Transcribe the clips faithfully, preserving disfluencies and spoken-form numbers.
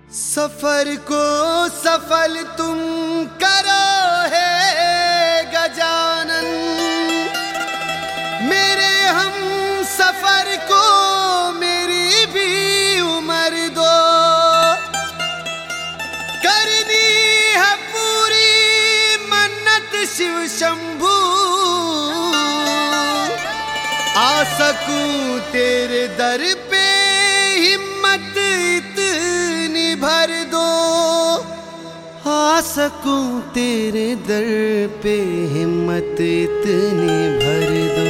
सफर को सफल तुम करो है गजानन, मेरे हम सफर को मेरी भी उम्र दो। करनी है पूरी मन्नत शिव शंभू, आ सकूं तेरे दर पे हिम्मत इतनी भर दो। आ सकूं तेरे दर पे हिम्मत इतनी भर दो।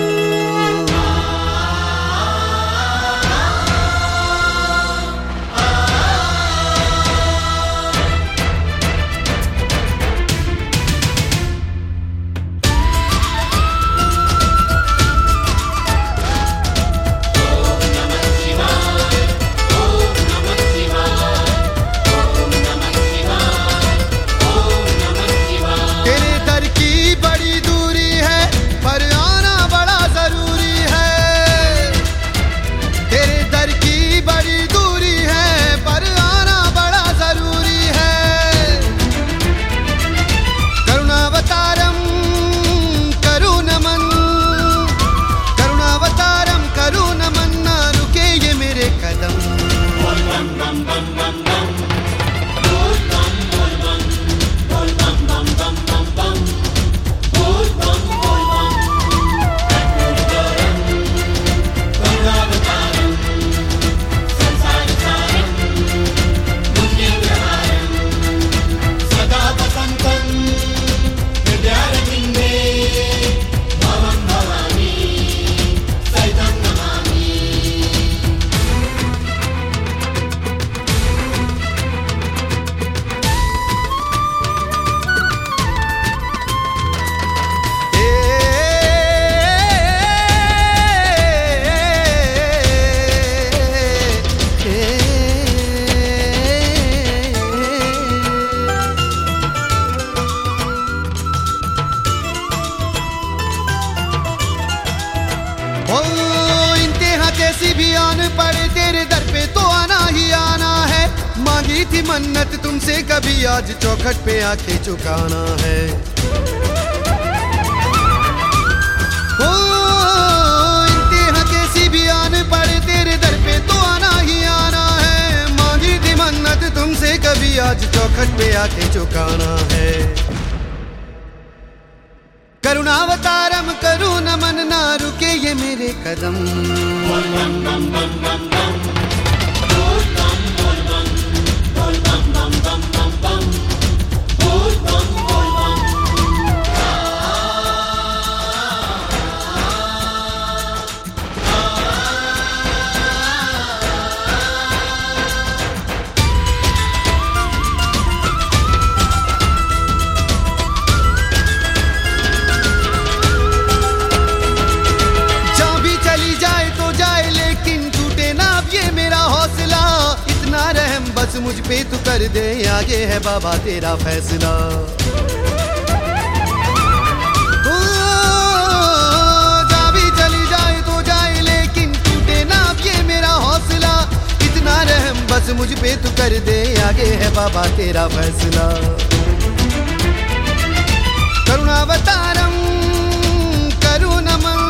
कैसी भी आन पड़े तेरे दर पे तो आना ही आना है। मांगी थी मन्नत तुमसे कभी, आज चौखट पे आके चुकाना है। ओ इंतहा कैसी भी आन पड़े तेरे दर पे तो आना ही आना है। मांगी थी मन्नत तुमसे कभी, आज चौखट पे आके चुकाना है। करुणावतारम करूं नमन, ना रुके ये मेरे कदम। बस मुझ पे तू कर दे, आगे है बाबा तेरा फैसला। ओ, जा भी चली जाए तो जाए लेकिन टूटे ना ये मेरा हौसला। इतना रहम बस मुझ पे तू कर दे, आगे है बाबा तेरा फैसला। करुणावतारम करूं नमन,